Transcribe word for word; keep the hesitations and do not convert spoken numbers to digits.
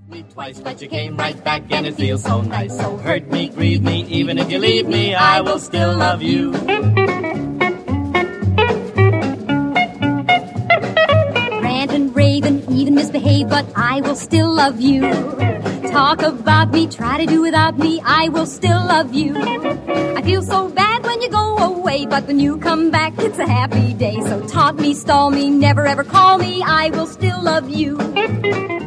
Me twice, but you came right back and it feels so nice. So hurt me, grieve me, even if you leave me, I will still love you. Rant and rave and even misbehave, but I will still love you. Talk about me, try to do without me, I will still love you. I feel so bad when you go away, but when you come back, it's a happy day. So taunt me, stall me, never ever call me, I will still love you.